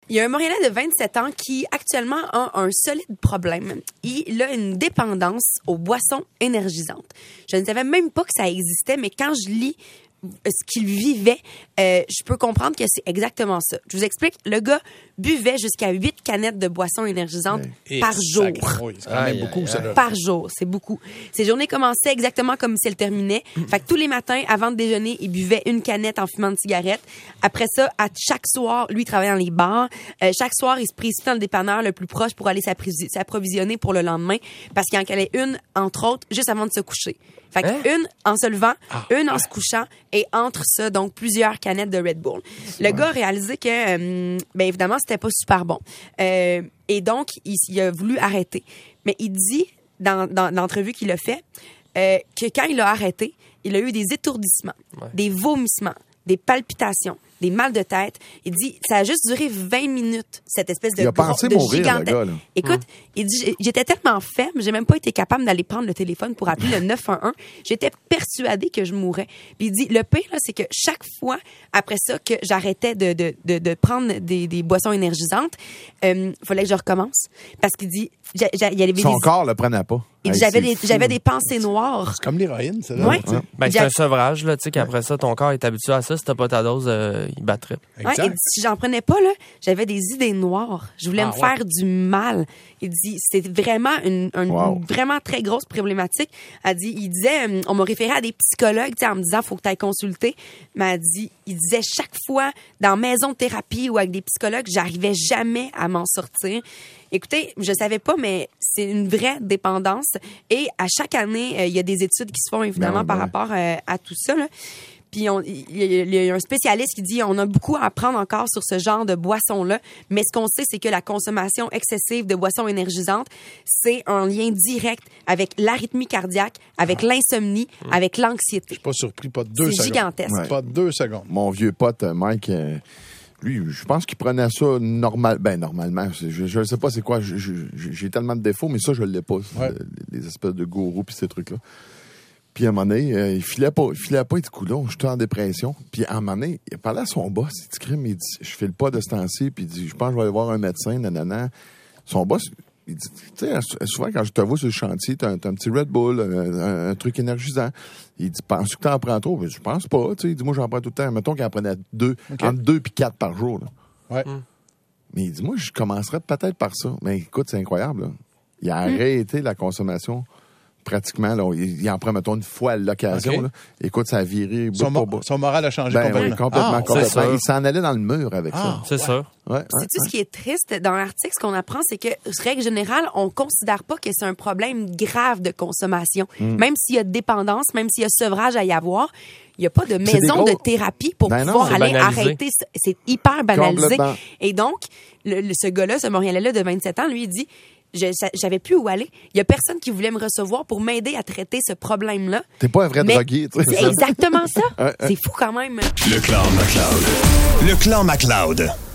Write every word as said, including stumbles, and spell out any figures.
Il y a un Montréalais de vingt-sept ans qui, actuellement, a un solide problème. Il a une dépendance aux boissons énergisantes. Je ne savais même pas que ça existait, mais quand je lis ce qu'il vivait, euh, je peux comprendre que c'est exactement ça. Je vous explique. Le gars buvait jusqu'à huit canettes de boissons énergisantes Et par jour. sacré. Oui, c'est quand même Aïe, beaucoup, aïe, ça. aïe. Là. Par jour, c'est beaucoup. Ses journées commençaient exactement comme si elles terminaient. Fait que tous les matins, avant de déjeuner, il buvait une canette en fumant une cigarette. Après ça, à chaque soir, lui, il travaillait dans les bars. Euh, chaque soir, il se précipitait dans le dépanneur le plus proche pour aller s'appri- s'approvisionner pour le lendemain parce qu'il en calait une, entre autres, juste avant de se coucher. Fait que Hein? une en se levant, Ah. une en se couchant et entre ça, donc plusieurs canettes de Red Bull. Le gars a réalisé que, euh, bien évidemment, c'était pas super bon. Euh, et donc, il, il a voulu arrêter. Mais il dit, dans, dans l'entrevue qu'il a fait, euh, que quand il a arrêté, il a eu des étourdissements, Ouais. des vomissements, des palpitations, des mal de tête. Il dit, ça a juste duré vingt minutes, cette espèce de Il a gros, pensé de mourir, gigante- le gars, là. Écoute, il dit, j'ai- j'étais tellement faible, j'ai même pas été capable d'aller prendre le téléphone pour appeler le neuf un un. J'étais persuadée que je mourrais. Puis il dit, le pire, là, c'est que chaque fois, après ça, que j'arrêtais de, de, de, de prendre des, des boissons énergisantes, il fallait que je recommence. Parce qu'il dit, j'a- j'a- il y avait des, Son corps le prenait pas. il dit, Hey, j'avais c'est des, fou. j'avais des pensées noires. C'est comme l'héroïne, c'est Ouais. là. Ben, c'est J'a- un sevrage, là, tu sais, qu'après ça, ton corps est habitué à ça. Si t'as pas ta dose, euh, il battrait. Ouais, il dit, si j'en prenais pas, là, j'avais des idées noires. Je voulais Ah, me ouais. faire du mal. Il dit, c'était vraiment une, une- Wow. une vraiment très grosse problématique. Elle dit, il disait, euh, on m'a référé à des psychologues, tu sais, en me disant, faut que tu ailles consulter. Mais elle dit, il disait, chaque fois, dans maison de thérapie ou avec des psychologues, j'arrivais jamais à m'en sortir. Écoutez, je savais pas, mais c'est une vraie dépendance. Et à chaque année, euh, il y a des études qui se font, évidemment, Ben oui, par ben oui. rapport euh, à tout ça, là. Puis on- il y, a- il y a un spécialiste qui dit on a beaucoup à apprendre encore sur ce genre de boisson-là, mais ce qu'on sait, c'est que la consommation excessive de boissons énergisantes, c'est un lien direct avec l'arythmie cardiaque, avec l'insomnie, avec l'anxiété. Pas surpris, pas de deux C'est secondes. gigantesque. Ouais. Pas de deux secondes. Mon vieux pote, euh, Mike, euh, lui, je pense qu'il prenait ça normal. Ben, normalement. c'est- Je ne sais pas c'est quoi. je- je- J'ai tellement de défauts, mais ça, je ne l'ai pas. Ouais. euh, Les espèces de gourous puis ces trucs-là. Puis à un moment donné, euh, il filait pas. Il filait pas, il dit, coudonc, j'étais en dépression. Puis à un moment donné, il parlait à son boss. Il dit, crime, il dit, je file pas de ce temps-ci. Puis il dit, je pense que je vais aller voir un médecin, nanana. Son boss, il dit, tu sais, souvent quand je te vois sur le chantier, t'as un, t'as un petit Red Bull, un, un- un truc énergisant. Il dit, penses-tu que t'en prends trop? Je pense pas, tu sais. Il dit, moi, j'en prends tout le temps. Mettons qu'il en prenait deux, OK. entre deux puis quatre par jour, là. Ouais. Mais il dit, moi, je commencerais peut-être par ça. Mais écoute, c'est incroyable, là. Il a arrêté la consommation pratiquement. Là. Il, il en prend, mettons, une fois à l'occasion. OK. là. Écoute, ça a viré bout Son, pour mo- bout. son moral a changé Ben, complètement. oui, complètement, Ah, complètement. c'est ça. Il s'en allait dans le mur avec Ah. C'est Ouais. sûr. ça. Ouais, ouais, C'est-tu ouais. ce qui est triste dans l'article, ce qu'on apprend, c'est que, règle générale, on considère pas que c'est un problème grave de consommation. Mm. Même s'il y a dépendance, même s'il y a sevrage à y avoir, il n'y a pas de C'est des maison gros- de thérapie pour Ben non, pouvoir c'est aller banalisé. arrêter. ça. C'est hyper banalisé. Complètement. Et donc, le, le- ce gars-là, ce Montréalais-là de vingt-sept ans, lui, il dit, je, ça- j'avais plus où aller. Il y a personne qui voulait me recevoir pour m'aider à traiter ce problème-là. T'es pas un vrai Mais drogué, tu sais. C'est exactement ça. Ouais, ouais. C'est fou quand même. Le clan McLeod. Le clan McLeod.